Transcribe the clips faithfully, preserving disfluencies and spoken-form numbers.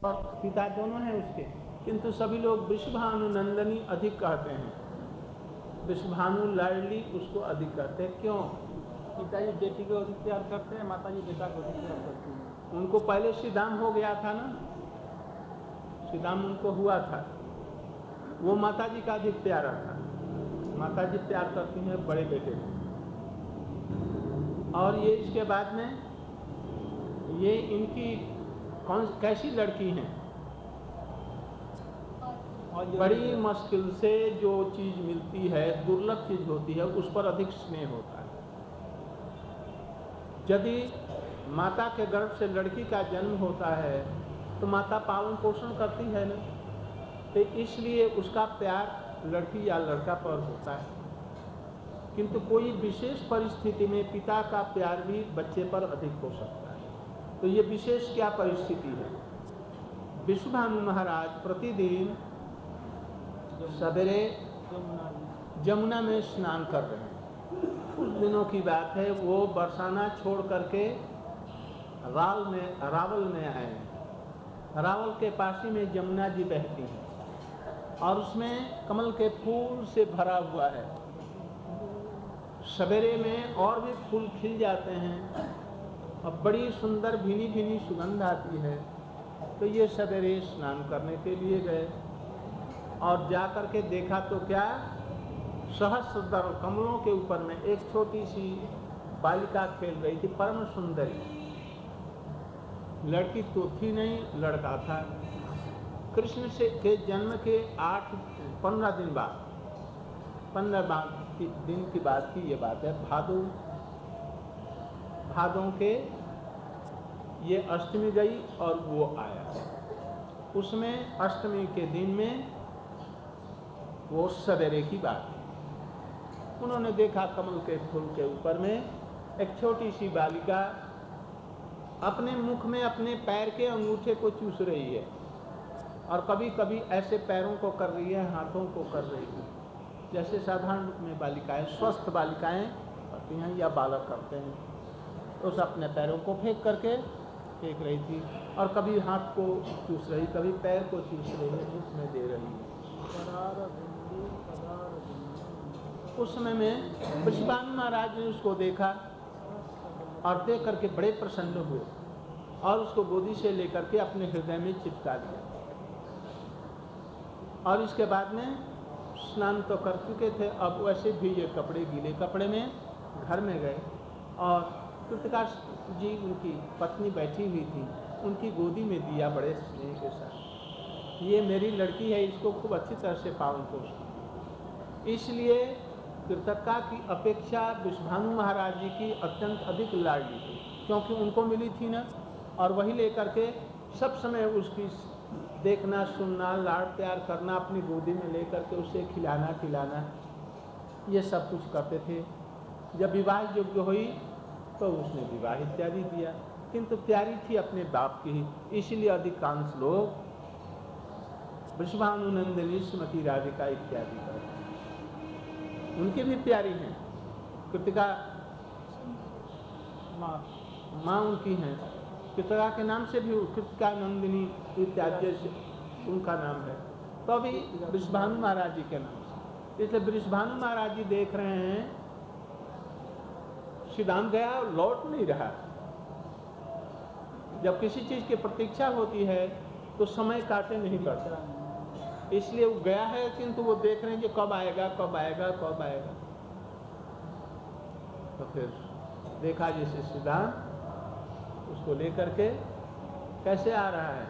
और पिता दोनों हैं उसके, किंतु सभी लोग वृषभानु नंदनी अधिक कहते हैं। वृषभानु लाडली उसको अधिक कहते हैं। क्यों? पिताजी बेटी को अधिक प्यार करते हैं, माताजी बेटा को अधिक प्यार करती हैं। उनको पहले श्रीदाम हो गया था ना, श्रीदाम उनको हुआ था, वो माताजी का अधिक प्यारा था। माताजी प्यार करती हैं बड़े बेटे को। और ये इसके बाद में ये इनकी कौन कैसी लड़की हैं, बड़ी मुश्किल से जो चीज मिलती है, दुर्लभ चीज होती है, उस पर अधिक स्नेह होता है। यदि माता के गर्भ से लड़की का जन्म होता है तो माता पालन पोषण करती है ना, तो इसलिए उसका प्यार लड़की या लड़का पर होता है। किंतु कोई विशेष परिस्थिति में पिता का प्यार भी बच्चे पर अधिक हो सकता है। तो ये विशेष क्या परिस्थिति है? वृषभानु महाराज प्रतिदिन सवेरे जमुना में स्नान कर रहे हैं। कुछ दिनों की बात है, वो बरसाना छोड़ करके राल में रावल में आए हैं। रावल के पास ही में जमुना जी बहती हैं और उसमें कमल के फूल से भरा हुआ है। सवेरे में और भी फूल खिल जाते हैं और बड़ी सुंदर भीनी भीनी सुगंध आती है। तो ये सवेरे स्नान करने के लिए गए और जा कर के देखा तो क्या, सहस्रदल कमलों के ऊपर में एक छोटी सी बालिका खेल रही थी, परम सुंदरी। लड़की तो थी नहीं, लड़का था। कृष्ण से के जन्म के आठ पंद्रह दिन बाद पंद्रह दिन की बात की ये बात है। भादो भादों के ये अष्टमी गई और वो आया। उसमें अष्टमी के दिन में वो सवेरे की बात है। उन्होंने देखा कमल के फूल के ऊपर में एक छोटी सी बालिका अपने मुख में अपने पैर के अंगूठे को चूस रही है और कभी कभी ऐसे पैरों को कर रही है, हाथों को कर रही है, जैसे साधारण रूप में बालिकाएं, स्वस्थ बालिकाएं करती हैं या बालक करते हैं। उस अपने पैरों को फेंक करके फेंक रही थी और कभी हाथ को चूस रही, कभी पैर को चूस रही है, उसमें दे रही है। उस समय में वृषभानु महाराज ने उसको देखा और देख करके बड़े प्रसन्न हुए और उसको गोदी से लेकर के अपने हृदय में चिपका दिया। और इसके बाद में स्नान तो कर चुके थे, अब वैसे भी ये कपड़े गीले कपड़े में घर में गए और कृतिका जी उनकी पत्नी बैठी हुई थी, उनकी गोदी में दिया बड़े स्नेह के साथ। ये मेरी लड़की है, इसको खूब अच्छी तरह से पालन पोषण। इसलिए कृतका की अपेक्षा वृषभानु महाराज जी की अत्यंत अधिक लाडली थी, क्योंकि उनको मिली थी ना, और वही लेकर के सब समय उसकी देखना, सुनना, लाड़ प्यार करना, अपनी गोदी में लेकर के उसे खिलाना पिलाना, ये सब कुछ करते थे। जब विवाह योग्य हुई तो उसने विवाह इत्यादि दिया, किंतु प्यारी थी अपने बाप की ही, इसलिए अधिकांश लोग वृषभानु नंदिनी श्रीमती राधिका इत्यादि करते हैं। उनकी भी प्यारी हैं, कृतिका माँ माँ उनकी हैं, कृतिका के नाम से भी कृतिका नंदिनी इत्यादि उनका नाम है, तो अभी वृषभानु महाराज जी के नाम से। इसलिए वृषभानु महाराज जी देख रहे हैं श्रीदाम गया लौट नहीं रहा। जब किसी चीज की प्रतीक्षा होती है तो समय काटे नहीं पड़ता, इसलिए वो गया है, किंतु वो देख रहे हैं कि कब आएगा कब आएगा कब आएगा। तो फिर देखा जैसे श्रीदाम उसको लेकर के कैसे आ रहा है।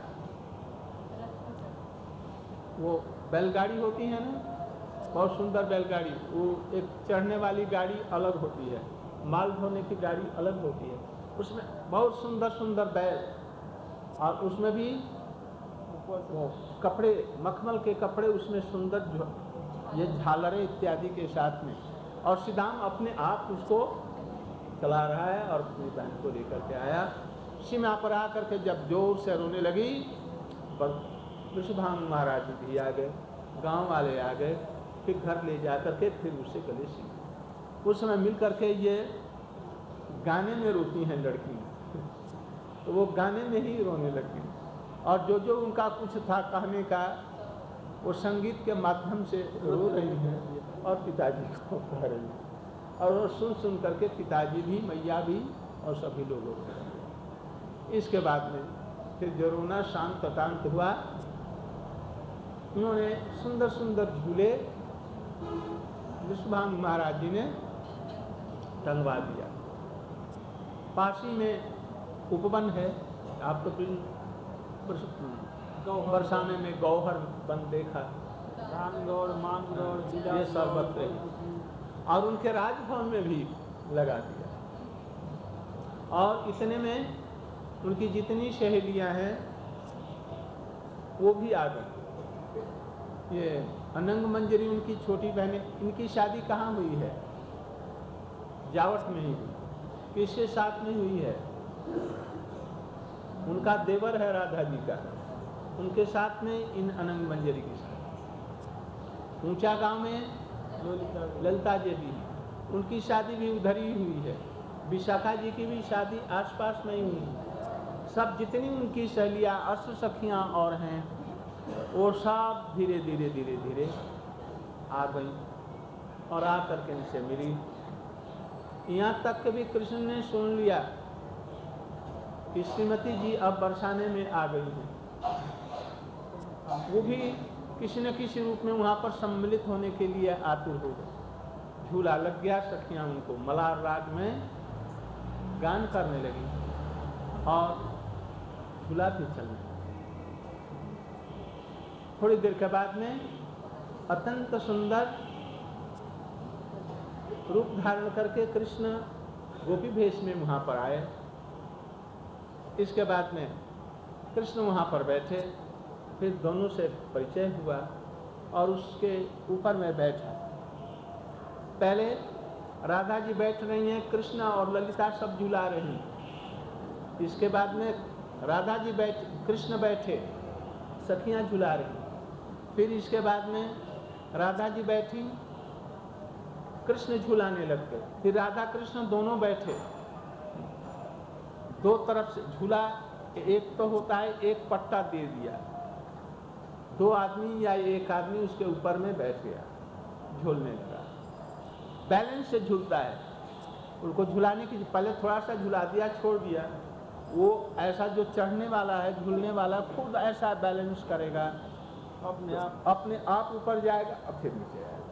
वो बैलगाड़ी होती है ना, बहुत सुंदर बैलगाड़ी, वो एक चढ़ने वाली गाड़ी अलग होती है, माल ढोने की गाड़ी अलग होती है, उसमें बहुत सुंदर सुंदर बैल, और उसमें भी वो कपड़े, मखमल के कपड़े, उसमें सुंदर ये झालरें इत्यादि के साथ में, और श्रीदाम अपने आप उसको चला रहा है और अपनी बहन को लेकर के आया। सीमा पर आकर के जब जोर से रोने लगी, वृषभानु महाराज जी भी आ गए, गांव वाले आ गए, फिर घर ले जा करके फिर उसे गले सी। उस समय मिल करके ये गाने में रोती हैं लड़की, तो वो गाने में ही रोने लगी। और जो जो उनका कुछ था कहने का वो संगीत के माध्यम से रो रही हैं और पिताजी को कह रही हैं, और वो सुन सुन करके पिताजी भी, मैया भी और सभी लोग रो रहे हैं। इसके बाद में फिर जो रोना शांत शांत हुआ, उन्होंने सुंदर सुंदर झूले विश्वभानु महाराज जी ने टंगवा दिया। पासी में उपवन है, आप तो बरसाने में गौहर वन देखा, रामगढ़, मानगढ़, ये सर्वत्र, और उनके राजभवन में भी लगा दिया। और इतने में उनकी जितनी सहेलियां हैं वो भी आ गई। ये अनंग मंजरी उनकी छोटी बहनें, इनकी शादी कहाँ हुई है? जावट में ही हुई। किसके साथ में हुई है? उनका देवर है राधा जी का, उनके साथ में इन अनंग मंजरी के साथ। ऊंचा गांव में ललिता देवी, उनकी शादी भी उधर ही हुई है। विशाखा जी की भी शादी आसपास में ही हुई है। सब जितनी उनकी सहेलियाँ अष्ट सखियाँ और हैं वो सब धीरे धीरे धीरे धीरे आ गई और आ करके इनसे मिली। यहाँ तक कि भी कृष्ण ने सुन लिया कि श्रीमती जी अब बरसाने में आ गई हैं। वो भी किसी न किसी रूप में वहाँ पर सम्मिलित होने के लिए आतुर हो गए। झूला लग गया, सखियाँ उनको मलार राग में गान करने लगी और झूला भी चलने। थोड़ी देर के बाद में अत्यंत सुंदर रूप धारण करके कृष्ण गोपी भेष में वहाँ पर आए। इसके बाद में कृष्ण वहाँ पर बैठे, फिर दोनों से परिचय हुआ और उसके ऊपर मैं बैठा। पहले राधा जी बैठ रही हैं, कृष्ण और ललिता सब झूला रही। इसके बाद में राधा जी बैठ, कृष्ण बैठे, सखियाँ झूला रही। फिर इसके बाद में राधा जी बैठी, कृष्ण झूलाने लग गए। फिर राधा कृष्ण दोनों बैठे, दो तरफ से झूला एक तो होता है, एक पट्टा दे दिया, दो आदमी या एक आदमी उसके ऊपर में बैठ गया, झूलने लगा। बैलेंस से झूलता है, उनको झुलाने की पहले थोड़ा सा झुला दिया, छोड़ दिया, वो ऐसा जो चढ़ने वाला है, झूलने वाला खुद ऐसा बैलेंस करेगा, अपने आप अपने आप ऊपर जाएगा और फिर नीचे आएगा।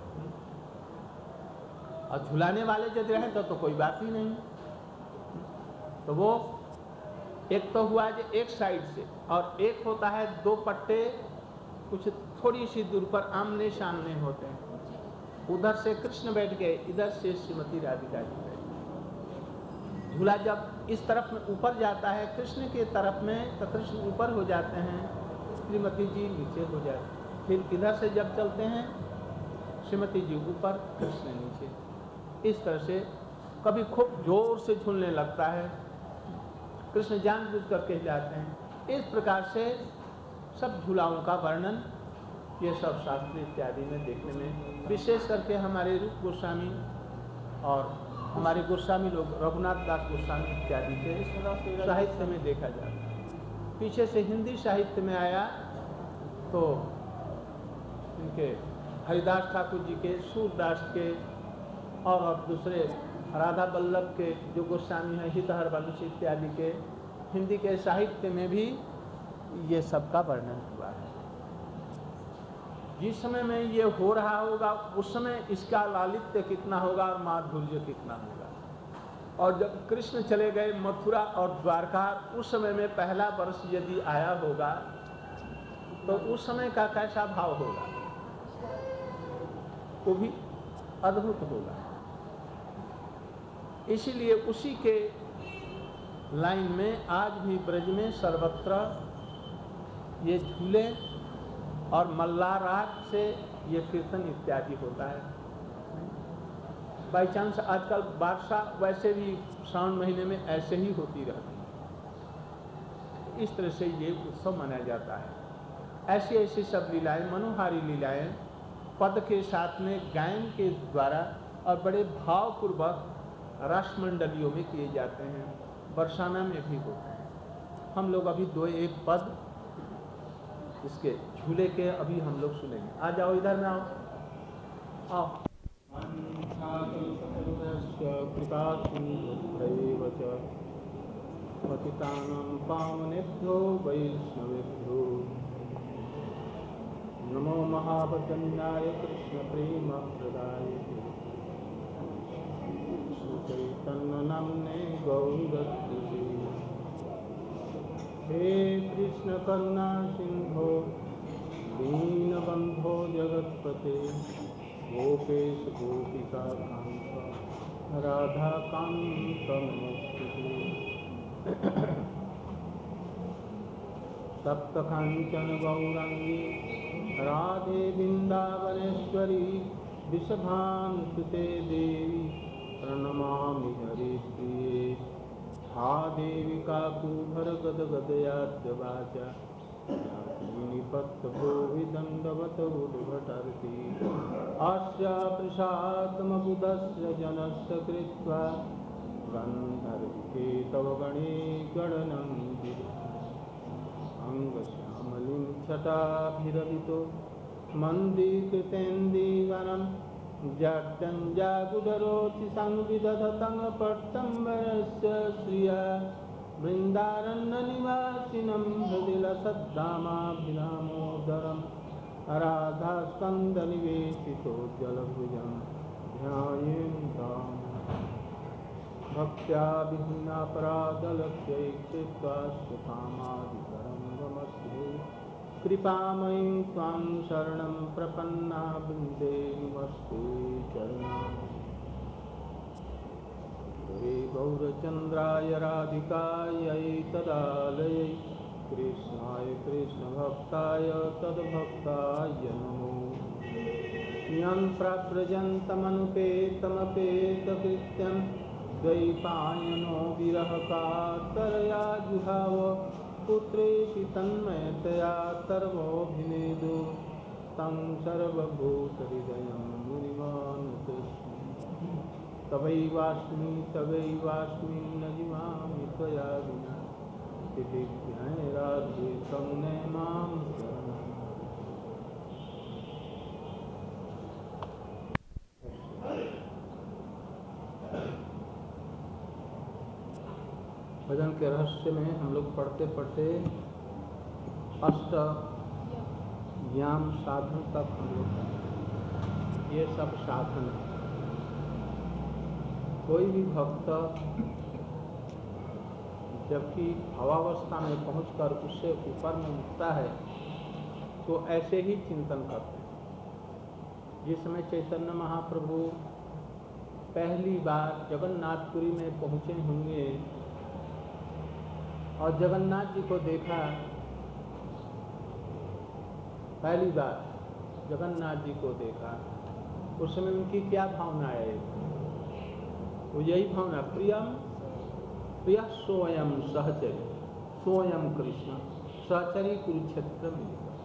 और झुलाने वाले यदि रहे तो, तो कोई बात ही नहीं। तो वो एक तो हुआ जो एक साइड से, और एक होता है दो पट्टे कुछ थोड़ी सी दूर पर आमने सामने होते हैं। उधर से कृष्ण बैठ गए, इधर से श्रीमती राधिका जी बैठ। झूला जब इस तरफ में ऊपर जाता है कृष्ण के तरफ में, तो कृष्ण ऊपर हो जाते हैं, श्रीमती जी नीचे हो जाते। फिर इधर से जब चलते हैं श्रीमती जी ऊपर, कृष्ण नीचे। इस तरह से कभी खूब जोर से झूलने लगता है, कृष्ण जानबूझ कर कह जाते हैं। इस प्रकार से सब झूलाओं का वर्णन ये सब शास्त्र इत्यादि में देखने में, विशेष करके हमारे रूप गोस्वामी और हमारे गोस्वामी लोग रघुनाथ दास गोस्वामी इत्यादि के साहित्य में देखा जाता है। पीछे से हिंदी साहित्य में आया तो इनके हरिदास ठाकुर जी के, सूरदास के और, और दूसरे राधा वल्लभ के जो गोस्वामी हैं, हितहर वंश इत्यादि के, हिंदी के साहित्य में भी ये सब का वर्णन हुआ है। जिस समय में ये हो रहा होगा उस समय इसका लालित्य कितना होगा और माधुर्य कितना होगा। और जब कृष्ण चले गए मथुरा और द्वारका, उस समय में पहला वर्ष यदि आया होगा तो उस समय का कैसा भाव होगा, वो भी अद्भुत होगा। इसीलिए उसी के लाइन में आज भी ब्रज में सर्वत्र ये झूले और मल्ला राग से ये कीर्तन इत्यादि होता है। बाई चांस आजकल वर्षा वैसे भी श्रावण महीने में ऐसे ही होती रहती है। इस तरह से ये उत्सव मनाया जाता है। ऐसी ऐसी सब लीलाएं, मनोहारी लीलाएं पद के साथ में गायन के द्वारा और बड़े भावपूर्वक रासमंडलियों में किए जाते हैं, बरसाना में भी होते हैं। हम लोग अभी दो एक पद इसके झूले के अभी हम लोग सुनेंगे। आ जाओ, इधर में आओ आओ। कृपा सिंधुभ्यैव च पतितानां पावनेभ्यो वैष्णवेभ्यो नमो महावदन्याय कृष्ण प्रेम प्रदायते चैतन्य नाम्ने गौरत्रिते। हे कृष्ण करुणा सिंधो दीनबंधो जगत्पते गोपेश गोपिका कांत राधा कांत नमोस्तुते। सप्त कांचन गौरांगी राधे वृंदावनेश्वरी वृषभानुसुते देवी प्रणमामि हरिप्रिये। हा देवी काकूभर गदगदयाद्य वाचा निपत्तभोविदण्डवत उद्भटर्ति। अस्य प्रसादमबुधस्य जनस्य कृत्वा गन्धर्विके तव गणे गणनन्ति। अङ्गश्यामलिं छटाभिरभितो मन्दीकृतेन्दीवनं जट्टं जागुधरोति संविदधतं पट्टम्बरस्य श्रिया। वृन्दारण्यनिवासिनं हृदि लसद्धामाभिरामोदरं राधास्कन्दनिवेशितो जलभुजं ध्यायेन्तां। भक्त्या विहीनापराधलक्ष्यै कृत्वा सुकामादिकरं नमस्ते। कृपामयीं त्वां शरणं प्रपन्ना वृन्दे नमस्ते चरणम्। हे गौरचन्द्राय राधिकायै तदालयै कृष्णाय कृष्णभक्ताय तद्भक्ताय नमो। यं प्रव्रजन्तमनुपेतमपेतकृत्यं द्वैपायनो विरहकातरया जुहाव। पुत्रेति तन्मयतया सर्वोऽभिनेदु तं सर्वभूतहृदयं मुनिमानुतोऽस्मि। तवैवास्मि तवैवास्मि न जीवामि त्वया विना। विधिज्ञाय राधे करुणे मां शरणं। भजन के रहस्य में हम लोग पढ़ते पढ़ते अष्ट ज्ञान साधन तक हम लोग, ये सब साधन है। कोई भी भक्त जबकि भावावस्था में पहुंचकर उससे ऊपर में उठता है तो ऐसे ही चिंतन करते हैं। जिस समय चैतन्य महाप्रभु पहली बार जगन्नाथपुरी में पहुंचे होंगे और जगन्नाथ जी को देखा, पहली बार जगन्नाथ जी को देखा, उस समय उनकी क्या भावना है? वो यही भावना, प्रियम प्रिय सोयम सहचरी सोयम कृष्ण सहचरी कुरुक्षेत्र में।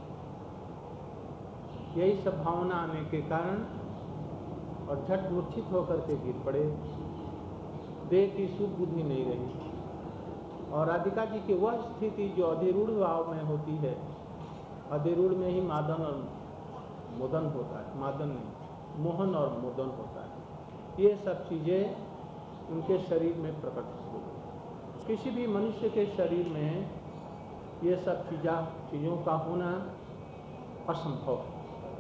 यही सब भावना आने के कारण और झट मूर्छित होकर के गिर पड़े। देह की सुबुद्धि नहीं रही और राधिका जी की वह स्थिति जो अधिरूढ़ भाव में होती है, अधिरूढ़ में ही मादन और मोदन होता है, मादन नहीं, मोहन और मोदन होता है। ये सब चीजें उनके शरीर में प्रकट हो गई। किसी भी मनुष्य के शरीर में ये सब चीजा चीजों का होना असंभव है,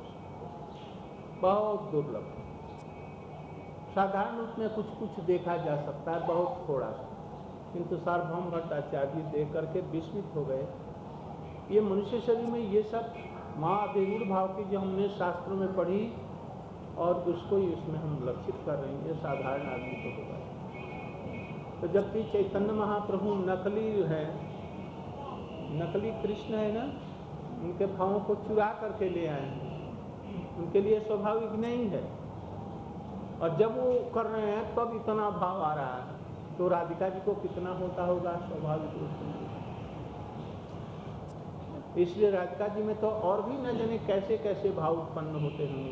बहुत दुर्लभ। साधारण रूप में कुछ कुछ देखा जा सकता है, बहुत थोड़ा सा, किंतु सार्वभौम भट्टाचार्य देख करके विस्मित हो गए। ये मनुष्य शरीर में ये सब माँ अधिरूढ़ भाव की जो हमने शास्त्रों में पढ़ी और उसको ही उसमें हम लक्षित कर रहे हैं, ये साधारण आदमी को होगा। तो जबकि चैतन्य महाप्रभु नकली है, नकली कृष्ण है ना, उनके भावों को चुरा करके ले आए हैं, उनके लिए स्वाभाविक नहीं है। और जब वो कर रहे हैं तब इतना भाव आ रहा है, तो राधिका जी को कितना होता होगा स्वाभाविक रूप से। इसलिए राधिका जी में तो और भी न जाने कैसे कैसे भाव उत्पन्न होते होंगे।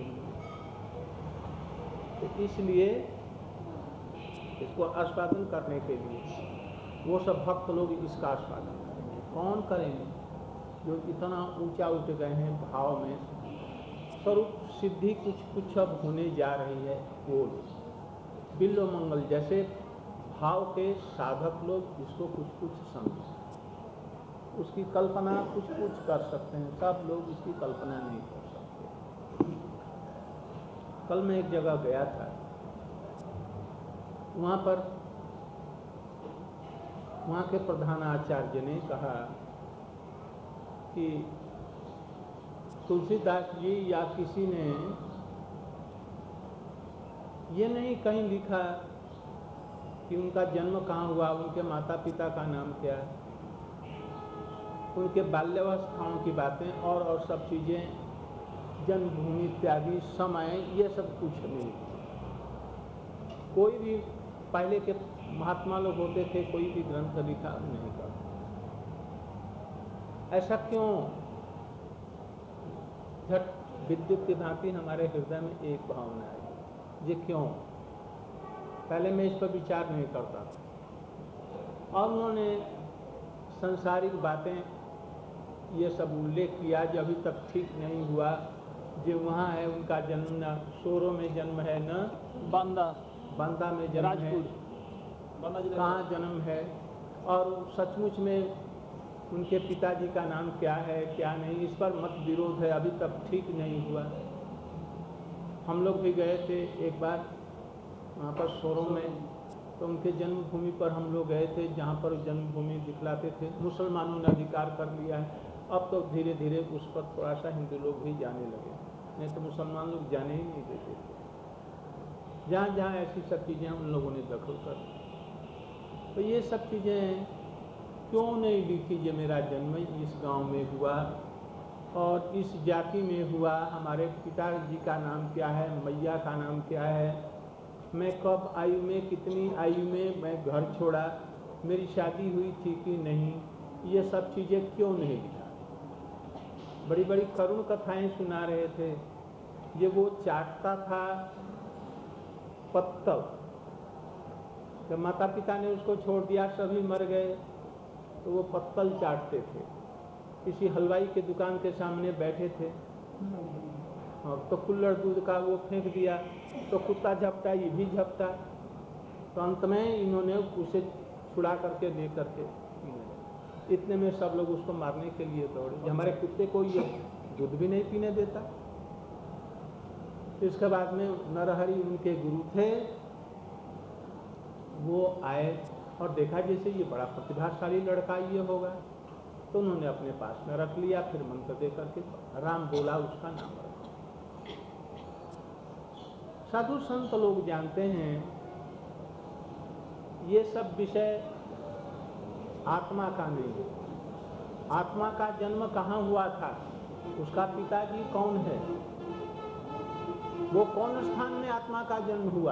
तो इसलिए इसको आस्वादन करने के लिए वो सब भक्त लोग इसका आस्वादन करें। कौन करेंगे जो इतना ऊंचा उठ गए हैं भाव में। स्वरूप सिद्धि कुछ कुछ अब होने जा रही है। वो बिल्व मंगल जैसे भाव के साधक लोग इसको कुछ कुछ समझ, उसकी कल्पना कुछ कुछ कर सकते हैं, सब लोग इसकी कल्पना नहीं कर सकते। कल मैं एक जगह गया था, वहाँ पर वहाँ के प्रधान आचार्य ने कहा कि तुलसीदास जी या किसी ने ये नहीं कहीं लिखा कि उनका जन्म कहाँ हुआ, उनके माता पिता का नाम क्या है, उनके बाल्यावस्थाओं की बातें और और सब चीज़ें, जन्मभूमि इत्यादि समय, ये सब कुछ नहीं। कोई भी पहले के महात्मा लोग होते थे, कोई भी ग्रंथ लिखा नहीं करते। ऐसा क्यों? झट विद्युत की भांति हमारे हृदय में एक भावना आई, ये क्यों? पहले मैं इस पर विचार नहीं करता था, और उन्होंने संसारिक बातें ये सब उल्लेख किया जो अभी तक ठीक नहीं हुआ। जो वहाँ है उनका जन्म न सोरो में जन्म है, न बांदा बांदा में जन्म है, कहाँ जन्म है, और सचमुच में उनके पिताजी का नाम क्या है क्या नहीं, इस पर मत विरोध है, अभी तक ठीक नहीं हुआ। हम लोग भी गए थे एक बार वहाँ पर सोरो में, तो उनके जन्मभूमि पर हम लोग गए थे, जहाँ पर जन्मभूमि दिखलाते थे। मुसलमानों ने अधिकार कर लिया है, अब तो धीरे धीरे उस पर थोड़ा सा हिंदू लोग भी जाने लगे, नहीं तो मुसलमान लोग जाने ही नहीं देते थे। जहाँ जहाँ ऐसी सब चीज़ें उन लोगों ने दखल कर, तो ये सब चीज़ें क्यों नहीं लिखी? ये मेरा जन्म इस गांव में हुआ और इस जाति में हुआ, हमारे पिताजी का नाम क्या है, मैया का नाम क्या है, मैं कब आयु में, कितनी आयु में मैं घर छोड़ा, मेरी शादी हुई थी कि नहीं, ये सब चीज़ें क्यों नहीं लिखा? बड़ी बड़ी करुण कथाएं सुना रहे थे। ये वो चाटता था पत्तल, जब माता पिता ने उसको छोड़ दिया, सभी मर गए, तो वो पत्तल चाटते थे। किसी हलवाई के दुकान के सामने बैठे थे, और तो कुल्हड़ दूध का वो फेंक दिया, तो कुत्ता झपटा, ये भी झपटा, तो अंत में इन्होंने उसे छुड़ा करके ले करके, इतने में सब लोग उसको मारने के लिए दौड़े। हमारे कुत्ते को ये दूध भी नहीं पीने देता। इसके बाद में नरहरि उनके गुरु थे, वो आए और देखा जैसे ये बड़ा प्रतिभाशाली लड़का ये होगा, तो उन्होंने अपने पास में रख लिया। फिर मंत्र दे करके राम बोला, उसका नाम रखा। साधु संत लोग जानते हैं ये सब विषय आत्मा का नहीं है। आत्मा का जन्म कहाँ हुआ था, उसका पिताजी कौन है, वो कौन स्थान में आत्मा का जन्म हुआ,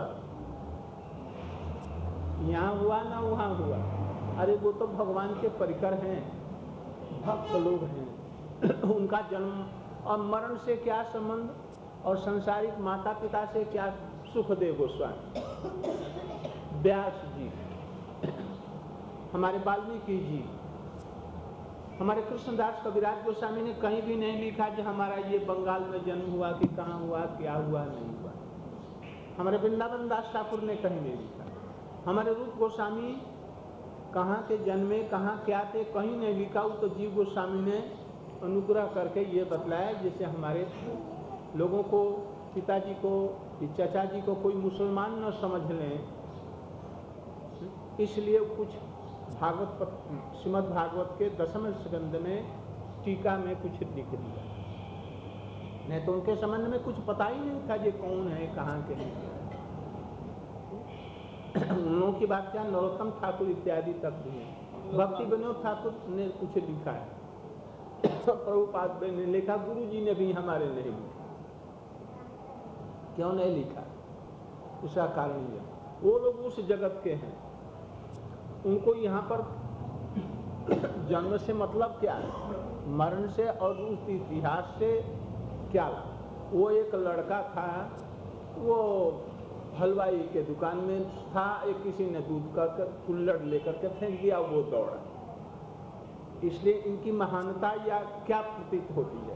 यहाँ हुआ ना वहाँ हुआ। अरे वो तो भगवान के परिकर हैं, भक्त लोग हैं, उनका जन्म और मरण से क्या संबंध, और संसारिक माता पिता से क्या? सुखदेव गोस्वामी, व्यास जी, हमारे वाल्मीकि जी, हमारे कृष्णदास कविराज गोस्वामी ने कहीं भी नहीं लिखा कि हमारा ये बंगाल में जन्म हुआ कि कहाँ हुआ, क्या हुआ, नहीं हुआ। हमारे वृंदावन दास ठाकुर ने कहीं नहीं लिखा। हमारे रूप गोस्वामी कहाँ के जन्मे, कहाँ क्या थे, कहीं नहीं लिखा। वो तो जीव गोस्वामी ने अनुग्रह करके ये बतलाया, जैसे हमारे लोगों को, पिताजी को, चाचा जी को कोई मुसलमान न समझ लें, इसलिए कुछ भागवत, श्रीमद् भागवत के दसम स्कंद में टीका में कुछ लिख दिया, नहीं तो उनके संबंध में कुछ पता ही नहीं था, ये कौन है, कहाँ के हैं। उन लोगों की बात क्या, नरोत्तम ठाकुर इत्यादि तक भी है। भक्ति विनोद ठाकुर ने कुछ लिखा है, प्रभुपाद ने लिखा, गुरु जी ने भी हमारे नहीं लिखा। क्यों नहीं लिखा? उसका कारण यह, वो लोग उस जगत के हैं, उनको यहाँ पर जन्म से मतलब क्या है, मरण से और उस इतिहास से क्या? वो एक लड़का था, वो हलवाई के दुकान में था, एक किसी ने दूध का कुल्हड़ लेकर के फेंक दिया, वो दौड़ा, इसलिए इनकी महानता या क्या प्रतीत होती है।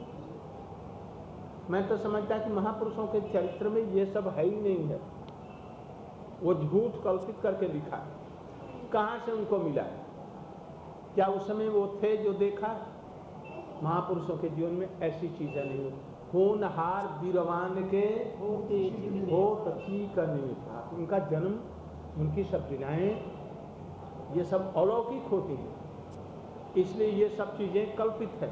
मैं तो समझता कि महापुरुषों के चरित्र में ये सब है ही नहीं है, वो झूठ कल्पित करके लिखा। कहाँ से उनको मिला? क्या उस समय वो थे जो देखा? महापुरुषों के जीवन में ऐसी चीजें नहीं होती। होनहार वीरवान के होत चीक निमित्ता, उनका जन्म, उनकी सब लीलाएं, ये सब अलौकिक होती हैं, इसलिए ये सब चीजें कल्पित है।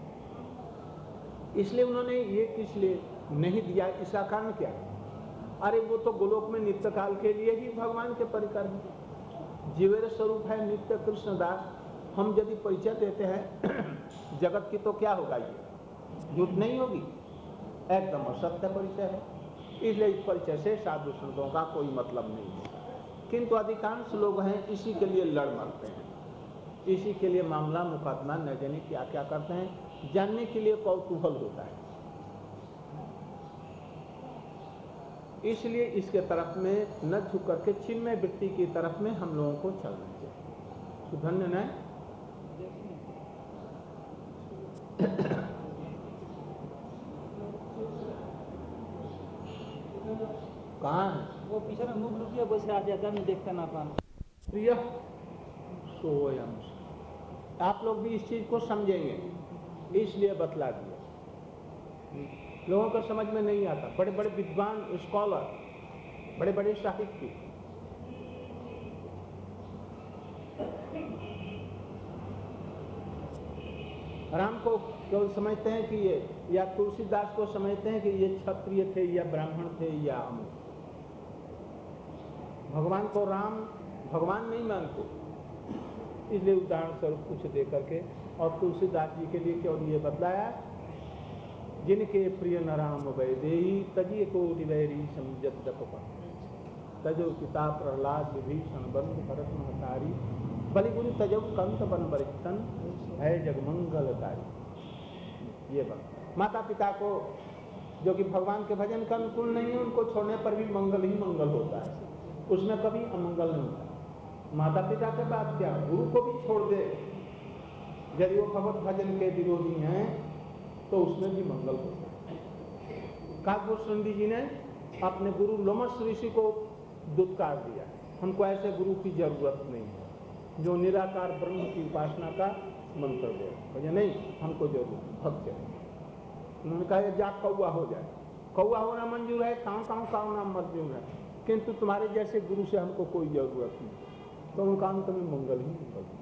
इसलिए उन्होंने ये किस लिए नहीं दिया, इसका कारण क्या? अरे वो तो गोलोक में नित्य काल के लिए ही भगवान के परिकर हैं, जीवेर स्वरूप है नित्य कृष्णदास। हम यदि परिचय देते हैं जगत की तो क्या होगा? ये झूठ नहीं होगी, एकदम असत्य परिचय है। इसलिए इस परिचय से साधु संतों का कोई मतलब नहीं है। किंतु अधिकांश लोग हैं इसी के लिए लड़ मरते हैं, इसी के लिए मामला मुकदमा न जाने क्या क्या करते हैं, जानने के लिए कौतूहल होता है। इसलिए इसके तरफ में न झुक करके चिन्मय वृत्ति की तरफ में हम लोगों को चलना चाहिए। तो धन्य न कहाँ है वो पीछे में मुख लुकिए बस आ जाता है, मैं देखता ना पाना। प्रिय सोयम, आप लोग भी इस चीज को समझेंगे, इसलिए बतला दिया। लोगों को समझ में नहीं आता। बड़े बड़े विद्वान स्कॉलर, बड़े बड़े साहित्यिक राम को केवल समझते हैं कि ये, या तुलसीदास को समझते हैं कि ये क्षत्रिय थे या ब्राह्मण थे या अमुक। भगवान को राम भगवान नहीं मानते, इसलिए उदाहरण स्वरूप कुछ दे करके और तुलसीदास जी के लिए केवल ये बतलाया, जिनके प्रिय न राम वैदेही तजिए को वैरी समझत जपा तजो पिता प्रहलाद विभीषण बंधु भरत महतारी बलिगुरु तजो कंत बन बरितन है जगमंगलकारी। ये बात माता पिता को जो कि भगवान के भजन का अनुकूल नहीं है, उनको छोड़ने पर भी मंगल ही मंगल होता है, उसमें कभी अमंगल नहीं होता। माता पिता के बाद क्या, गुरु को भी छोड़ दे यदि वो भगवत भजन के विरोधी हैं तो उसमें भी मंगल होता है। काकभूषण जी ने अपने गुरु लोमस ऋषि को दुत्कार दिया, हमको ऐसे गुरु की जरूरत नहीं है जो निराकार ब्रह्म की उपासना का मंत्र दे, भैया नहीं हमको जरूरत भक्त है। उन्होंने कहा जा कौआ हो जाए, कौआ होना मंजूर है, काँव काँव का होना मंजूर है, किंतु तुम्हारे जैसे गुरु से हमको कोई जरूरत नहीं। तो उनका अंत में मंगल ही मंगल।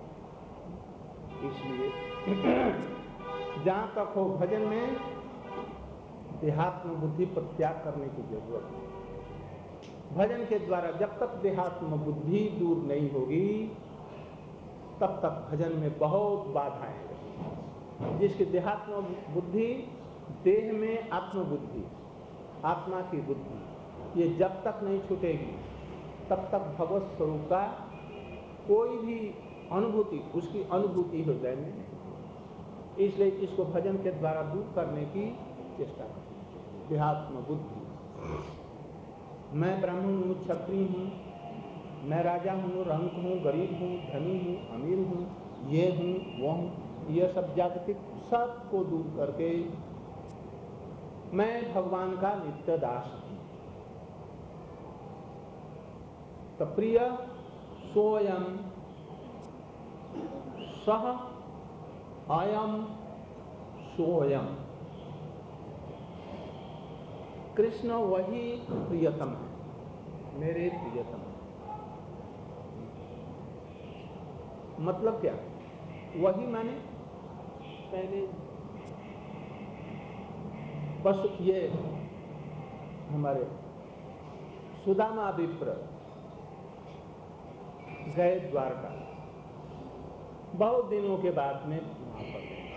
इसलिए जहाँ तक हो भजन में देहात्म बुद्धि पर त्याग करने की जरूरत है। भजन के द्वारा जब तक देहात्म बुद्धि दूर नहीं होगी तब तक भजन में बहुत बाधाएं हैं। जिसकी देहात्म बुद्धि, देह में आत्मबुद्धि, आत्मा की बुद्धि, ये जब तक नहीं छूटेगी तब तक भगवत स्वरूप का कोई भी अनुभूति, उसकी अनुभूति हृदय में नहीं। इसलिए इसको भजन के द्वारा दूर करने की चेष्टा करें। देहात्म बुद्धि, मैं ब्राह्मण हूँ, क्षत्रिय हूँ, मैं राजा हूँ, रंक हूँ, गरीब हूँ, धनी हूँ, अमीर हूँ, ये हूँ वो हूँ, ये सब जागतिक सबको दूर करके मैं भगवान का नित्य दास हूँ। तो प्रिय सोयम सह अयम सोयम, कृष्ण वही प्रियतम है, मेरे प्रियतम। मतलब क्या? वही माने पहले बस ये हमारे सुदामा विप्र गए द्वारका, बहुत दिनों के बाद में वहां पर गए।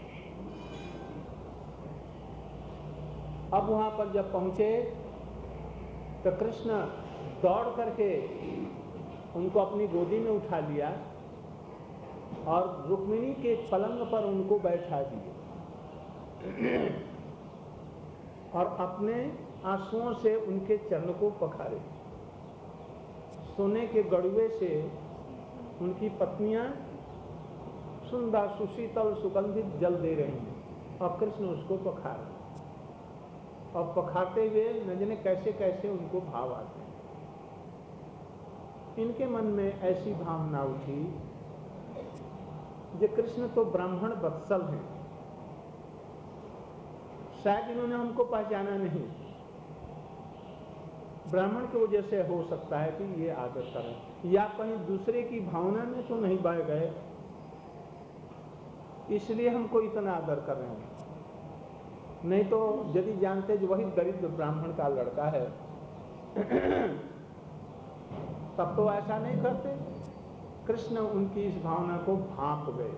अब वहां पर जब पहुंचे तो कृष्ण दौड़ करके उनको अपनी गोदी में उठा लिया और रुक्मिणी के पलंग पर उनको बैठा दिए और अपने आंसुओं से उनके चरण को पखारे। सोने के गड़ुए से उनकी पत्नियां सुंदर सुशीतल सुगंधित जल दे रही हैं और कृष्ण उसको पखार और पखारते हुए न जाने कैसे कैसे उनको भाव आते हैं। इनके मन में ऐसी भावना उठी कि कृष्ण तो ब्राह्मण वत्सल हैं, शायद इन्होंने हमको पहचाना नहीं, ब्राह्मण की वजह से हो सकता है कि ये आदर करें, या कहीं दूसरे की भावना में तो नहीं बह गए इसलिए हमको इतना आदर कर रहे हैं। नहीं तो यदि जानते जो वही दरिद्र ब्राह्मण का लड़का है तब तो ऐसा नहीं करते। कृष्ण उनकी इस भावना को भांप गए,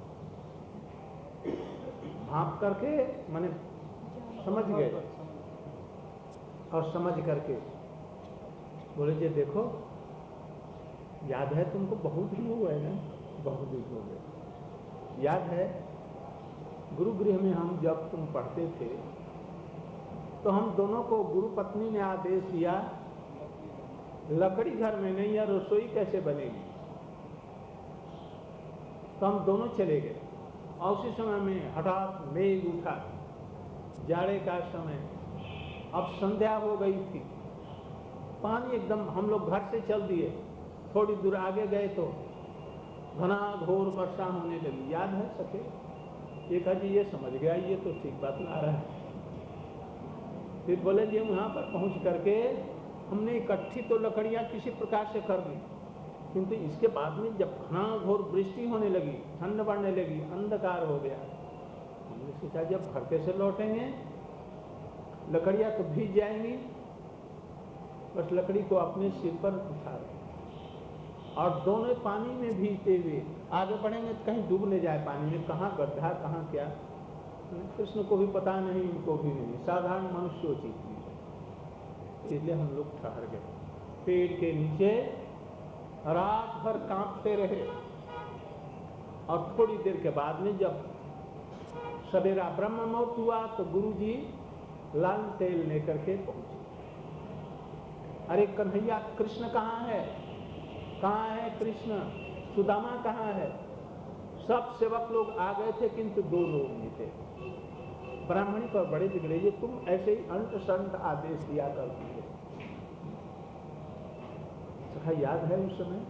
भांप करके माने समझ गए और समझ करके बोले जी देखो याद है तुमको बहुत दिन हो गए ना, बहुत दिन हो गए, याद है गुरु गृह में हम जब तुम पढ़ते थे तो हम दोनों को गुरु पत्नी ने आदेश दिया लकड़ी घर में नहीं या रसोई कैसे बनेगी, तो हम दोनों चले गए और उसी समय में हठात मेघ उठा, जाड़े का समय, अब संध्या हो गई थी, पानी एकदम, हम लोग घर से चल दिए, थोड़ी दूर आगे गए तो घना घोर वर्षा होने लगी। याद है सके? एक जी ये समझ गया ये तो ठीक बात ला रहा है। फिर बोले जी वहाँ पर पहुँच करके हमने इकट्ठी तो लकड़ियाँ किसी प्रकार से कर दी, किंतु इसके बाद में जब घना घोर वृष्टि होने लगी, ठंड बढ़ने लगी, अंधकार हो गया, हमने सोचा जब घर कैसे लौटेंगे, लकड़ियाँ तो भीग जाएंगी, बस लकड़ी को अपने सिर पर उठा रहे और दोनों पानी में भीगते हुए आगे बढ़ेंगे तो कहीं डूब न जाए पानी में, कहाँ गड्ढा कहाँ क्या, कृष्ण को भी पता नहीं, इनको भी नहीं, साधारण मनुष्योचित थी। इसलिए हम लोग ठहर गए पेड़ के नीचे, रात भर कांपते रहे और थोड़ी देर के बाद में जब सवेरा ब्रह्म मुहूर्त हुआ तो गुरु जी लाल तेल लेकर के पहुंचे। अरे कन्हैया कृष्ण कहाँ है, कहाँ है कृष्ण, सुदामा कहाँ है? सब सेवक लोग आ गए थे किंतु दो लोग नहीं थे। ब्राह्मणी पर बड़े बिगड़े, ये तुम ऐसे ही अंत संत आदेश दिया करती हो। सखा याद है उस समय?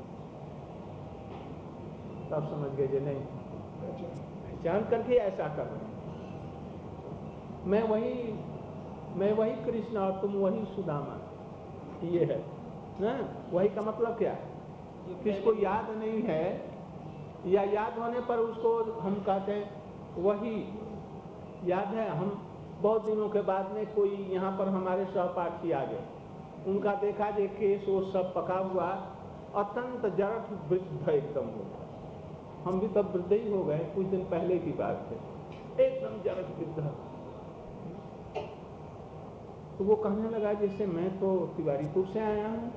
तब समझ गए जे नहीं, पहचान करके ऐसा कर रहे हैं। मैं वही मैं वही कृष्ण और तुम वही सुदामा, ये है ना? वही का मतलब क्या है? किसको याद नहीं है या याद होने पर उसको हम कहते हैं वही याद है। हम बहुत दिनों के बाद में कोई यहाँ पर हमारे सहपाठी आ गए, उनका देखा जे केस वो सब पका हुआ, अत्यंत जड़ठ वृद्ध एकदम हो गया। हम भी तब वृद्ध ही हो गए, कुछ दिन पहले की बात है, एकदम जड़ठ वृद्ध। तो वो कहने लगा जैसे मैं तो तिवारीपुर से आया हूँ,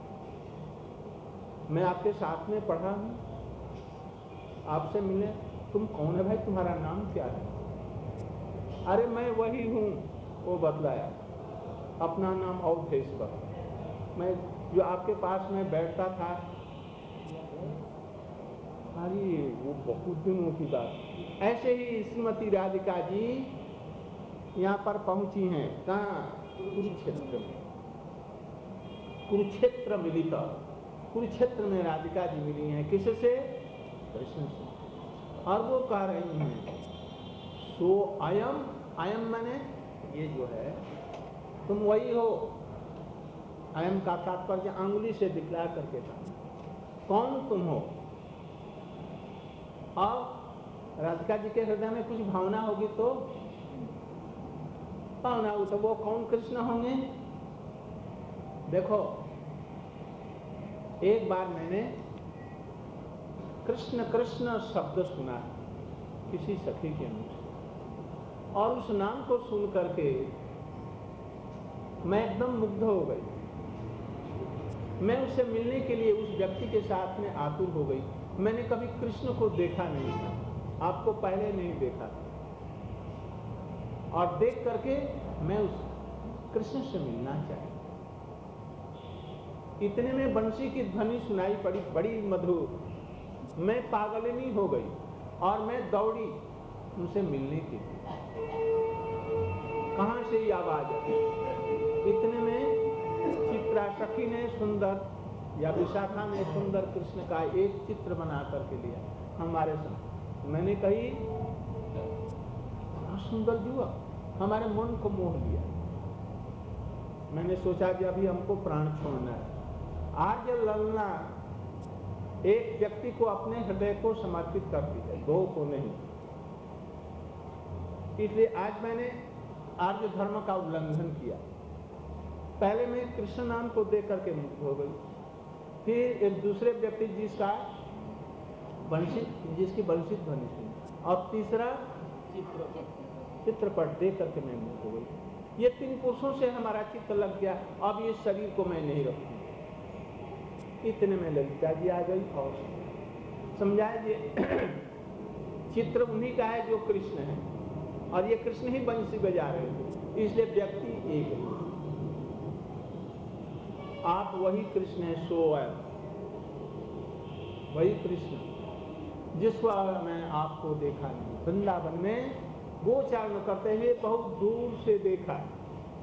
मैं आपके साथ में पढ़ा हूँ, आपसे मिले, तुम कौन है भाई, तुम्हारा नाम क्या है? अरे मैं वही हूँ, वो बतलाया अपना नाम अवधेश्वर, मैं जो आपके पास में बैठता था। अरे वो बहुत दिनों की बात। ऐसे ही श्रीमती राधिका जी यहाँ पर पहुंची हैं, कहाँ? कुरुक्षेत्र में। कुरुक्षेत्र मिली था, कुरुक्षेत्र में राधिका जी मिली हैं, किससे? कृष्ण से। और वो कह रही हैं सो अयम, अयम माने ये जो है तुम वही हो। अयम का तात्पर्य अंगुली से दिखला करके था, कौन तुम हो? और राधिका जी के हृदय में कुछ भावना होगी तो भावना हो तो वो कौन कृष्ण होंगे? देखो एक बार मैंने कृष्ण कृष्ण शब्द सुना किसी सखी के मुंह से, और उस नाम को सुन करके मैं एकदम मुग्ध हो गई। मैं उससे मिलने के लिए उस व्यक्ति के साथ में आतुर हो गई। मैंने कभी कृष्ण को देखा नहीं था, आपको पहले नहीं देखा था, और देख करके मैं उस कृष्ण से मिलना चाहती। इतने में बंसी की ध्वनि सुनाई पड़ी, बड़ी मधुर। मैं पागलिनी हो गई, और मैं दौड़ी उनसे मिलने के लिए। कहाँ से ये आवाज आई? इतने में चित्रा सखी ने सुंदर या विशाखा ने सुंदर कृष्ण का एक चित्र बना करके लिया हमारे साथ। मैंने कही सुंदर युवक, हमारे मन को मोह लिया। मैंने सोचा कि अभी हमको प्राण छोड़ना है। आज ललना एक व्यक्ति को अपने हृदय को समर्पित करती है, दो को नहीं। इसलिए आज मैंने आर्य धर्म का उल्लंघन किया। पहले मैं कृष्ण नाम को देख करके मुक्त हो गई, फिर एक दूसरे व्यक्ति जिसका वंशित जिसकी वंशित ध्वनि सुनी, और तीसरा चित्रपट देख करके मैं मुक्त हो गई। ये तीन पुरुषों से हमारा चित्त लग गया, अब ये शरीर को मैं नहीं रखूंगी। इतने में ललिता जी आ गई और समझाए ये चित्र उन्हीं का है जो कृष्ण है, और ये कृष्ण ही बंसी बजा रहे थे, इसलिए व्यक्ति एक है। आप वही कृष्ण है, स्वयं वही कृष्ण जिसको मैं आपको देखा नहीं, वृंदावन में गोचारण करते हुए बहुत दूर से देखा है।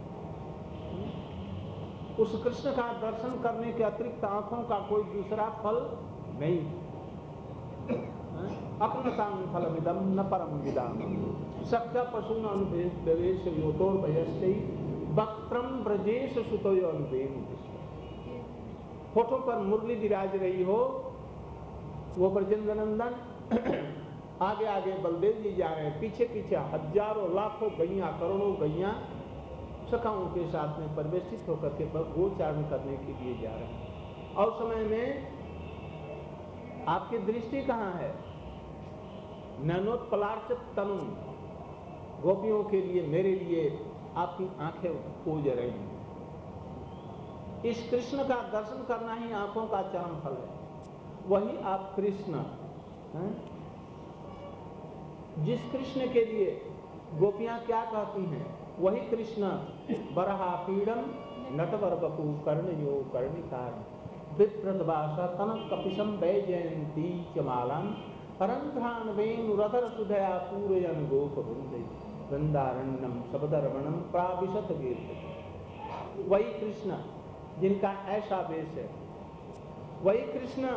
उस कृष्ण का दर्शन करने के अतिरिक्त आंखों का कोई दूसरा फल नहीं। अपनतां फलमिदं न परम विदाम सख्य पशुन अनुवेश योतोर भयस्ते वक्त्रम ब्रजेश सुतोय अनुवेम। होठों पर मुरली विराज रही हो, वो ब्रजेंद्र नंदन, आगे आगे बलदेव जी जा रहे हैं, पीछे पीछे हजारों लाखों गैया करोड़ों गैया सखाओं के साथ में परिवेशित होकर के गोचारण करने के लिए जा रहे हैं। और समय में आपकी दृष्टि कहाँ है? नैनोत्पलार्च तनु, गोपियों के लिए, मेरे लिए आपकी आंखें पूज रही हैं। इस कृष्ण का दर्शन करना ही आंखों का चरम फल है। वही आप कृष्ण हैं? जिस कृष्ण के लिए गोपियां क्या कहती हैं, वही कृष्ण बरहा पीड़म नटवर बपू कर्णयो कर्णिकार विप्रदवासा तनक कपिशम वैजयंती चमालम परंध्रान वेणुरधर सुधया पूरयन गोप वृंदे वृंदारण्यम शबदर्वणम प्राविशत वीर। वही कृष्ण जिनका ऐसा वेश है, वही कृष्ण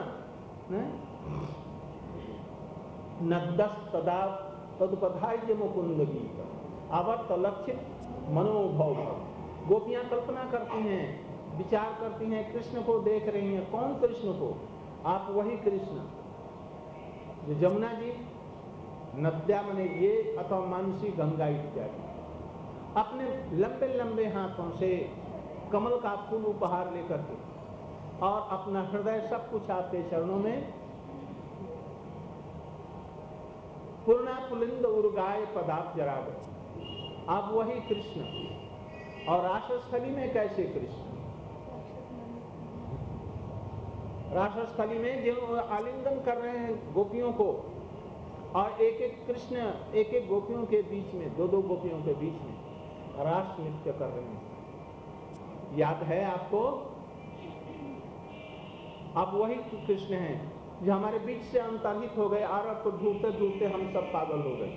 नद्दस तदा तदुपधार्य मुकुंद गीत आवर्त लक्षित मनोभव। गोपियां कल्पना करती हैं, विचार करती हैं, कृष्ण को देख रही हैं। कौन कृष्ण को? आप वही कृष्ण जो जमुना जी, नद्या मने ये अथवा मानसी गंगा इत्यादि अपने लंबे लंबे हाथों से कमल का फूल उपहार लेकर के और अपना हृदय सब कुछ आपके चरणों में पूर्णा पुलिंद उर्गाय पदार्थ जरा गए। आप वही कृष्ण। और रासस्थली में कैसे कृष्ण? रासस्थली में जो आलिंगन कर रहे हैं गोपियों को, और एक एक कृष्ण एक एक गोपियों के बीच में, दो दो गोपियों के बीच में रास नृत्य कर रहे हैं। याद है आपको? आप वही कृष्ण हैं जो हमारे बीच से अंतर्हित हो गए, और अब तो ढूंढते ढूंढते हम सब पागल हो गए।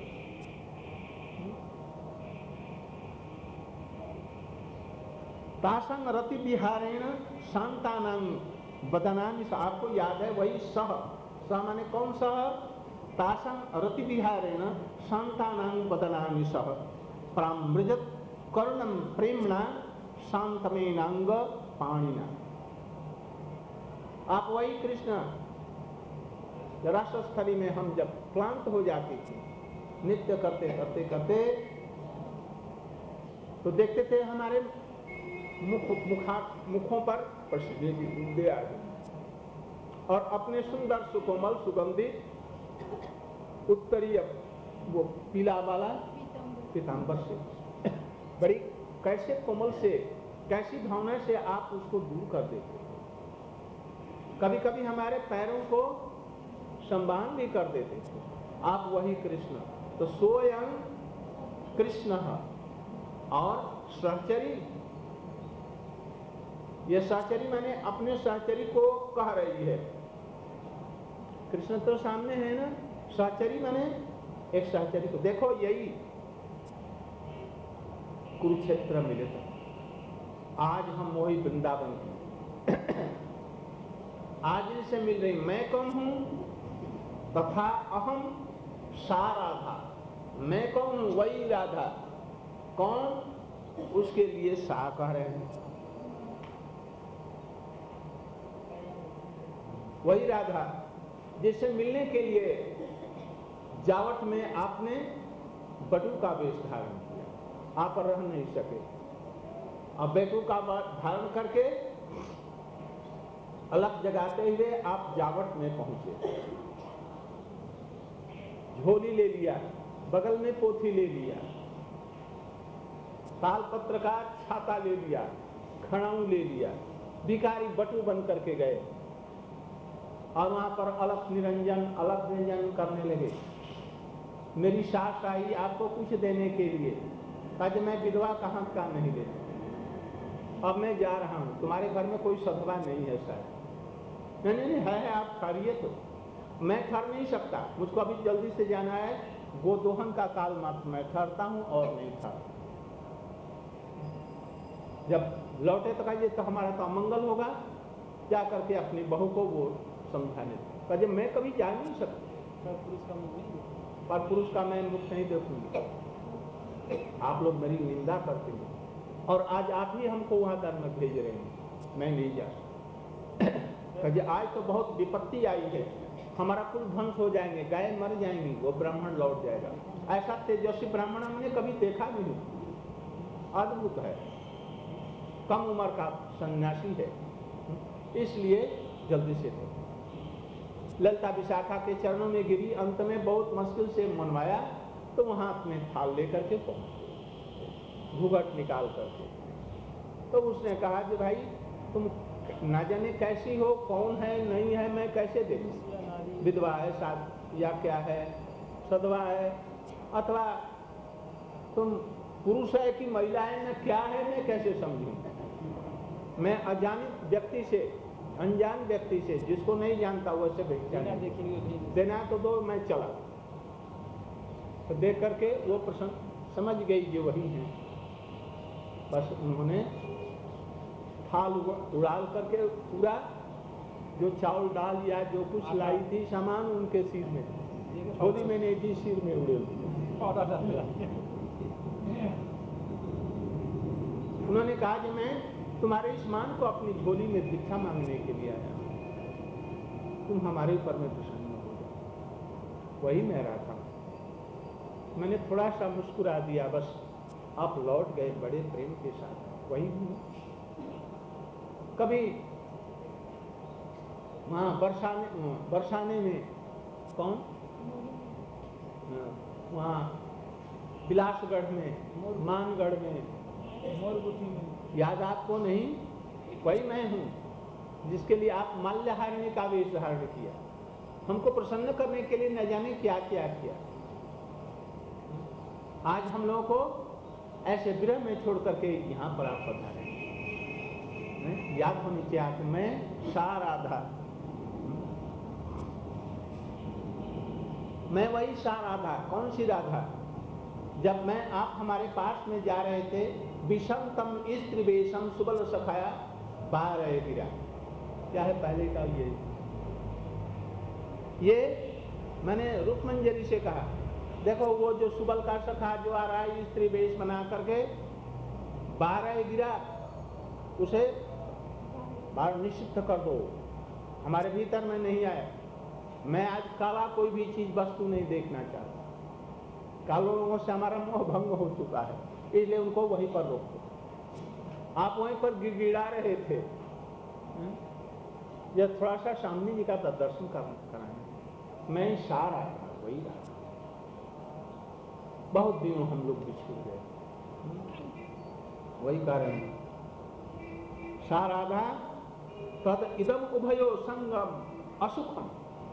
तासंग रति विहारेण शांतानां बदनानि। आपको याद है वही सह, सह माने कौन सह? तासंग रति विहारेण शांतानां बदनानि सह प्रामृजत कर्णम प्रेमणा शांतमेनांग पाणिना। आप वही कृष्ण रासस्थली में हम जब क्लांत हो जाते थे, नृत्य करते करते करते, तो देखते थे हमारे मुख मुखा मुखों पर पसीने की बूंदें आ गई, और अपने सुंदर सुकोमल सुगंधित उत्तरीय वो पीला वाला पीतांबर से बड़ी कैसे कोमल से, कैसी भावना से आप उसको दूर कर देते। कभी कभी हमारे पैरों को संबान भी कर देते थे। आप वही कृष्ण। तो स्वयं कृष्ण और सहचरी, ये सहचरी मैंने अपने सहचरी को कह रही है। कृष्ण तो सामने है ना, सहचरी माने एक सहचरी को देखो, यही कुरुक्षेत्र मिले तो आज हम वही वृंदावन हैं। आज इनसे मिल रही मैं कौन हूं, तथा अहम सा राधा। मैं कौन हूं, वही राधा। कौन, उसके लिए सा कह रहे हैं। वही राधा जिससे मिलने के लिए जावट में आपने बटू का वेश धारण किया, आप रह नहीं सके। अब बेटू का धारण करके अलग जगाते हुए आप जावट में पहुंचे। झोली ले लिया, बगल में पोथी ले लिया, ताल पत्र का छाता ले लिया, खड़ाऊ ले लिया, भिखारी बटू बन करके गए और वहां पर अलग निरंजन अलग निरंजन करने लगे। मेरी सास आई आपको कुछ देने के लिए, आज मैं विधवा कहाँ का नहीं देती, अब मैं जा रहा हूँ, तुम्हारे घर में कोई सधवा नहीं है शायद। नहीं नहीं है, है आप ठहरिए। तो मैं ठहर नहीं सकता, मुझको अभी जल्दी से जाना है, गोदोहन का काल मात्र मैं ठहरता हूँ और नहीं ठहरता। जब लौटे तो कहिए तो हमारा तो अमंगल होगा, जा करके अपनी बहू को वो समझाने कहे मैं कभी जा नहीं सकता, पुरुष का मुख नहीं, पर पुरुष का मैं मुख नहीं देखूंगी। आप लोग मेरी निंदा करते हैं और आज आप ही हमको वहां दर में भेज रहे हैं, मैं नहीं जा सकता। आज तो बहुत विपत्ति आई है, हमारा कुल ध्वंस हो जाएंगे, गाय मर जाएंगी, वो ब्राह्मण लौट जाएगा। ऐसा तेजस्वी ब्राह्मण हमने कभी देखा नहीं, अद्भुत है, कम उम्र का सन्यासी है, इसलिए जल्दी से थे। ललिता विशाखा के चरणों में गिरी, अंत में बहुत मुश्किल से मनवाया तो वहां अपने थाल लेकर के पहुंचे, घूंघट निकाल करके। तो उसने कहा कि भाई तुम ना जाने कैसी हो, कौन है नहीं है, मैं कैसे देखूं, विधवा है साथ या क्या है, सधवा है, अथवा तुम पुरुष है कि महिला है, मैं क्या है, मैं कैसे समझूं। मैं अजानित व्यक्ति से, अनजान व्यक्ति से, जिसको नहीं जानता वैसे भिक्षा देना तो दो, मैं चला। तो देख करके वो प्रसन्न समझ गई कि वही है। बस उन्होंने थाल उड़ाल करके पूरा जो चावल डाल या जो कुछ लाई थी सामान उनके सिर में, छोड़ी में नहीं थी, सिर में उड़े। उन्होंने कहा कि मैं तुम्हारे इस मान को अपनी झोली में भिक्षा मांगने के लिए आया, तुम हमारे ऊपर में प्रसन्न हो जाओ। वही मेरा था। मैंने थोड़ा सा मुस्कुरा दिया, बस आप लौट गए बड़े प्रेम के साथ। वही हूँ। कभी वहाँ बरसाने बरसाने में कौन, वहाँ बिलासगढ़ में, मानगढ़ में, मोरगुटी में, याद आपको नहीं, वही मैं हूँ जिसके लिए आप माल्यहारिणी का वेश धारण किया, हमको प्रसन्न करने के लिए न जाने क्या क्या किया। आज हम लोगों को ऐसे विरह में छोड़ करके यहाँ पर आप पधारे। याद होनी चाहिए, मैं सा राधा, मैं वही सा राधा। कौन सी राधा? जब मैं आप हमारे पास में जा रहे थे, विषम तम स्त्री वेशम सुबल सखाया बारह गिरा। क्या है पहले का ये ये मैंने रूपमंजरी से कहा, देखो वो जो सुबल का सखा जो आ रहा है स्त्री वेश बना करके बारह गिरा, उसे बाहर निषिद्ध कर दो, हमारे भीतर में नहीं आया। मैं आज काला कोई भी चीज वस्तु नहीं देखना चाहता। कालों लोगों से हमारा मोह भंग हो चुका है, इसलिए उनको वहीं पर रोको। आप वहीं पर गिड़गिड़ा रहे थे, जब थोड़ा सा सामने जी का दर्शन कराना, मैं सारा था वही रहा। बहुत दिनों हम लोग बिछड़ गए, वही कारण सा राधा तद इदम उभयो संगम असुखम।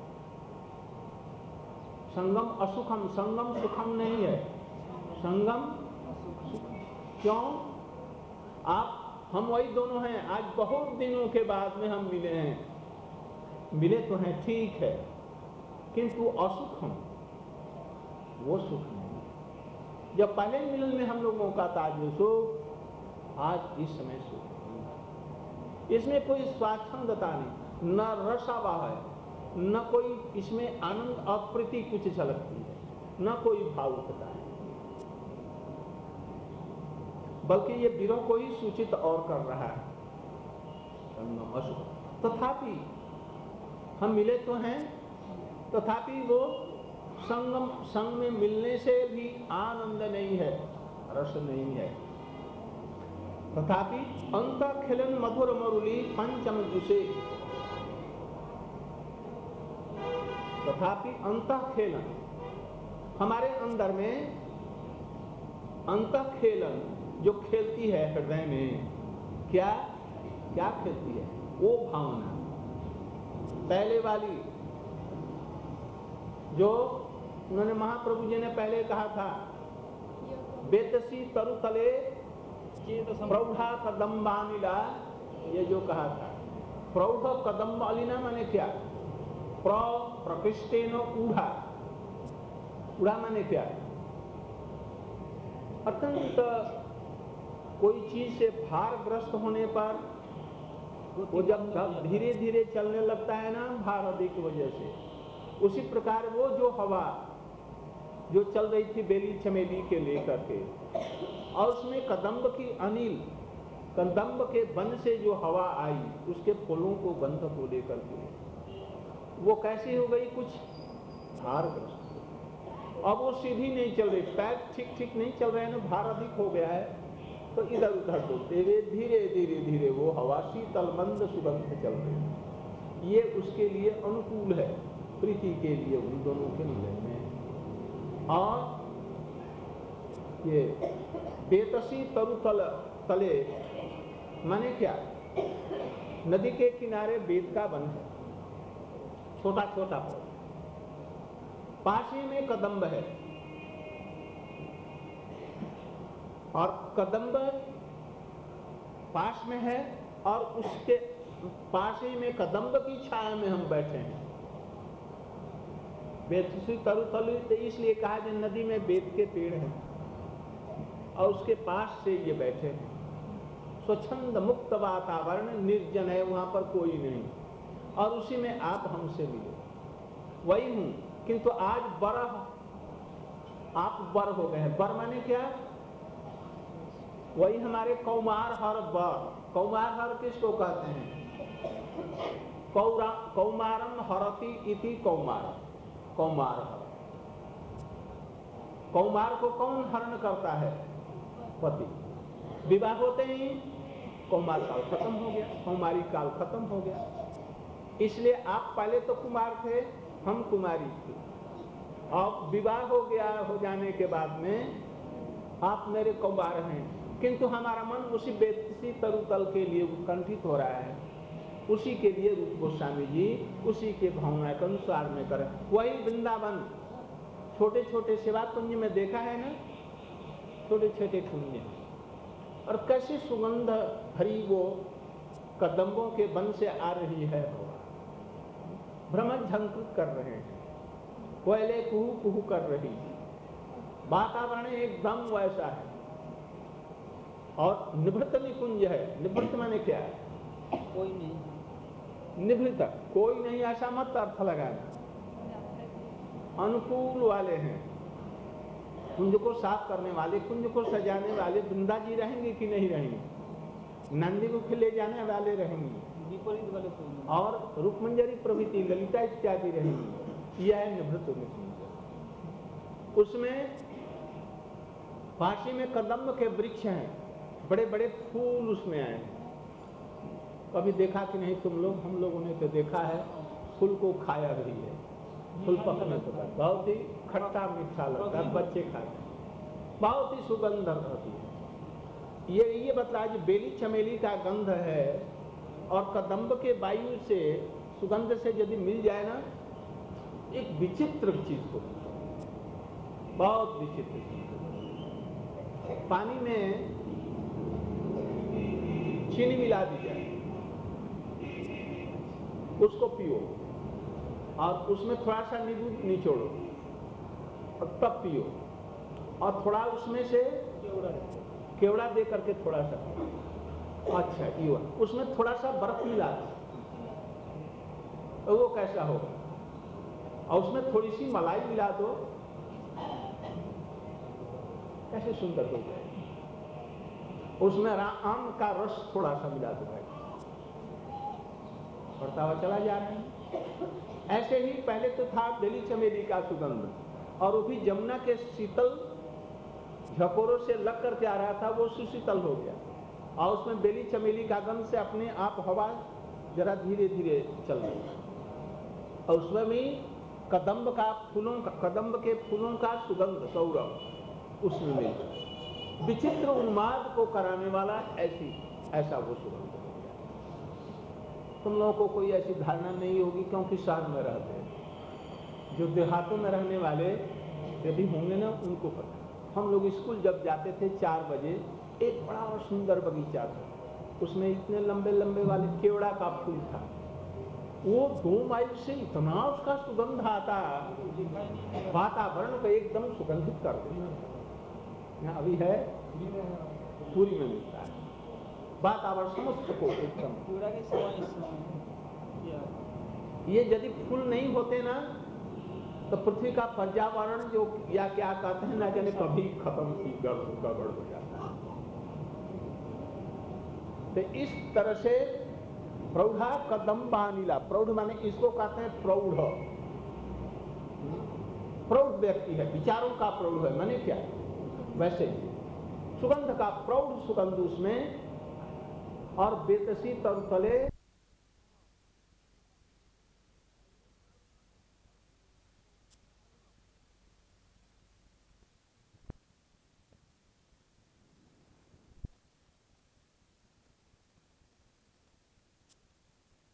संगम असुखम, संगम सुखम नहीं है, संगम क्यों? आप हम वही दोनों हैं। आज बहुत दिनों के बाद में हम मिले हैं, मिले तो हैं ठीक है, किंतु असुखम, वो सुख नहीं। जब पहले मिलन में हम लोगों का था जो सुख, आज इस समय सुख नहीं। इसमें कोई स्वाच्छंदता नहीं, न रसाभाव है, न कोई इसमें आनंद और प्रीति कुछ झलकती है, न कोई भावुकता है, बल्कि ये विरह को ही सूचित और कर रहा है। तथापि हम मिले तो हैं, तथापि वो संगम संग में मिलने से भी आनंद नहीं है, रस नहीं है। तथापि अंत खिलन मधुर मरुली पंचम जुसे, तथापि अंत खेलन, हमारे अंदर में अंत खेलन जो खेलती है हृदय में, क्या क्या खेलती है? वो भावना पहले वाली जो उन्होंने महाप्रभु जी ने पहले कहा था, बेतसी तरु तले प्रौढ़ा कदम्बानिला, ये जो कहा था प्रौढ़ कदम्बालिना माने क्या? प्र प्रकृष्टेन ऊढ़ा, ऊढ़ा माने क्या? अत्यंत कोई चीज से भारग्रस्त होने पर वो जब धीरे धीरे चलने लगता है ना भार अधिक की वजह से, उसी प्रकार वो जो हवा जो चल रही थी बेली चमेली के लेकर के, और उसमें कदम्ब की अनिल, कदम्ब के वन से जो हवा आई उसके फूलों को गंध को लेकर के, वो कैसी हो गई? कुछ भारग्रस्त। अब वो सीधी नहीं चल रही, पैर ठीक ठीक नहीं चल रहे हैं ना, भार अधिक हो गया है, तो इधर उधर डूबते हुए धीरे धीरे धीरे वो हवा शीतल मंद सुगंध चल रही है। ये उसके लिए अनुकूल है, प्रीति के लिए उन दोनों के मिलन में। और ये बेतसी तरु तल तले माने क्या? नदी के किनारे बेत का वन है, छोटा छोटा पौधा, पास ही में कदम्ब है, और कदम्ब पास में है, और उसके पास ही में कदम्ब की छाया में हम बैठे हैं। बेतसी तरु तले तो इसलिए कहा कि नदी में बेत के पेड़ हैं और उसके पास से ये बैठे हैं। स्वच्छंद मुक्त वातावरण, निर्जन है, वहां पर कोई नहीं, और उसी में आप हमसे मिले। वही हूं, किंतु आज बरह आप बर हो गए हैं। बर माने क्या? वही हमारे कौमार हर बर। कौमार हर किसको कहते हैं? कौरा कौमारम हरति इति कौमार, कौमार हर। कौमार को कौन हरण करता है? पति। विवाह होते ही कौमार काल खत्म हो गया, कौमारी काल खत्म हो गया। इसलिए आप पहले तो कुमार थे, हम कुमारी थे, अब विवाह हो गया, हो जाने के बाद में आप मेरे कौमार हैं, किंतु हमारा मन उसी बेतसी तरुतल के लिए उत्कंठित हो रहा है। उसी के लिए रूप गोस्वामी जी उसी के भावना के अनुसार में करें। वही वृंदावन छोटे छोटे सेवा कुंज में देखा है ना, छोटे छोटे कुंज, और कैसी सुगंध भरी वो कदम्बों के वन से आ रही है, भ्रमण झंकृत कर रहे हैं, कोयले कुहू कुहू कर रही, वातावरण एकदम वैसा है। और निभृत निकुंज है। निभृत माने क्या है? कोई नहीं, निभृत कोई नहीं, ऐसा मत अर्थ लगाना। अनुकूल वाले हैं, कुंज को साफ करने वाले, कुंज को सजाने वाले। वृंदा जी रहेंगे कि नहीं रहेंगे? नंदी को खिले जाने वाले रहेंगे, विपरीत वाले कोई नहीं, और रूपमंजरी प्रभृति ललिता इत्यादि रहेंगी। यह है निभृत निकुंज। उसमें फांसी में कदम्ब के वृक्ष हैं, बड़े बड़े फूल उसमें आए। कभी देखा कि नहीं तुम लोग? हम लोगों ने तो देखा है, फूल को खाया भी है, फूल पकने तो बहुत ही खट्टा मीठा लगता है, बच्चे खाते, बहुत ही सुगंध होती है। ये ये बतला जी बेली चमेली का गंध है, और कदम्ब के वायु से सुगंध से यदि मिल जाए ना, एक विचित्र चीज को, बहुत विचित्र चीज। पानी में चीनी मिला दी जाए, उसको पियो, और उसमें थोड़ा सा नींबू निचोड़ो, और तब पियो, और थोड़ा उसमें से केवड़ा दे करके थोड़ा सा, अच्छा ये उसमें थोड़ा सा बर्फ मिला तो वो कैसा होगा, और उसमें थोड़ी सी मलाई मिला दो, कैसे सुंदर हो जाए। उसमें आम का रस थोड़ा सा मिला दो भाई, बढ़ता हुआ चला जा रहा है। ऐसे ही पहले तो था बेली चमेली का सुगंध, और वो भी जमुना के शीतल झकोरों से लग करके आ रहा था, वो सुशीतल हो गया, और उसमें बेली चमेली का गंध से अपने आप हवा जरा धीरे धीरे चल रही है, और उसमें भी कदम्ब का फूलों का कदम्ब के फूलों का सुगंध सौरभ उसमें मिल गया। विचित्र उन्माद को कराने वाला ऐसी ऐसा वो सुगंध हो गया। तुम लोगों को कोई ऐसी धारणा नहीं होगी क्योंकि शहर में रहते हैं। जो देहातों में रहने वाले यदि होंगे ना उनको पता। हम लोग स्कूल जब जाते थे चार बजे, एक बड़ा और सुंदर बगीचा था, उसमें इतने लंबे लंबे वाले केवड़ा का फूल था, वो दो माइल से इतना उसका सुगंध आता, वातावरण को एकदम सुगंधित कर देता। यहाँ अभी है पूरी में मिलता है, वातावरण समस्त को एकदम। ये यदि फूल नहीं होते ना तो पृथ्वी का पर्यावरण जो या क्या कहते हैं ना जाने कभी खत्म गड़बड़ हो जाता है। तो इस तरह से प्रौढ़ा कदम्बानीला, प्रौढ़ माने इसको कहते हैं प्रौढ़, प्रौढ़ व्यक्ति है, विचारों का प्रौढ़ है, माने क्या वैसे सुगंध का प्रौढ़ सुगंध उसमें, और बेतसी तरुतले